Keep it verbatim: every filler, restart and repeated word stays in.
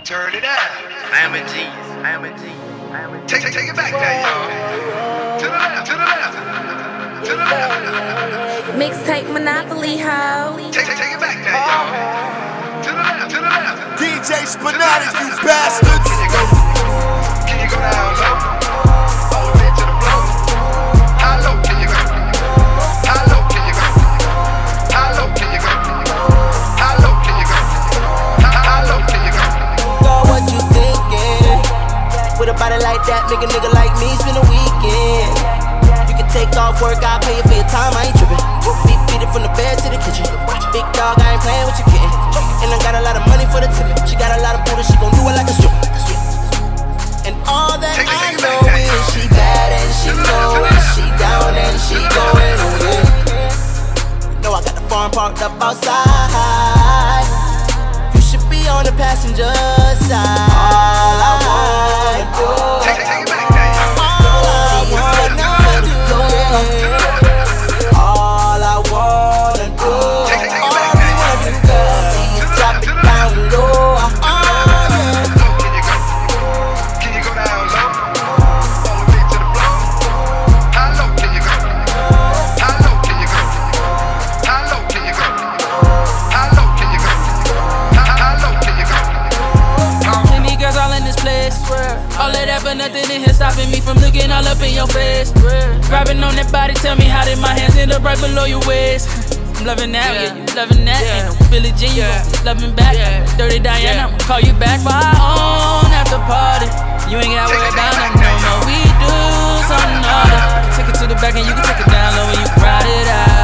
Turn it out. I am a G. I am a G. I am a G. Take it, take it back now, y'all. To the left, to the left, to the left. Mixtape Monopoly, ho. Take it, take it back now, y'all. To the left, to the left. D J Spinatis, you bastards. Can you go? Can you go down low? All the way to the floor. How low can you go? How low can you go? How low can you go? How low can you go? How low can you go? Girl, what you thinking? With a body like that, make a nigga like me spend a weekend. You can take off work, I'll pay you for your time, I ain't trippin'. Beat, beat it from the bed to the kitchen. Big dog, I ain't playing with your kitten. And I got a lot of money for the tippin'. She got a lot of booty, she gon' do it like a stripper. And all that Take it, I take it know back, is she bad and she know it. She down and she going with it. Know I got the farm parked up outside. You should be on the passenger side. All I wanna do, Take it, take it back now, y'all. all I wanna do, all I wanna do, Take it, take it all back we now, wanna do, girl, see you drop it down low. Oh, yeah. Low can you go? Can you go down low? All the way to the floor. How low can you go? How low can you go? How low can you go? How low can you go? How low can you go? Plenty girls all in this place. All of that but nothing in here stopping me from looking all up in your face. Grabbing on that body, tell me how did my hands end up right below your waist. I'm loving that, yeah, you loving that. Ain't no Billie Jean, you gon' love me back. Dirty Diana, I'ma call you back for our own after party. You ain't gotta worry about nothing no more. We do something other. Take it to the back and you can take it down low and you can ride it out.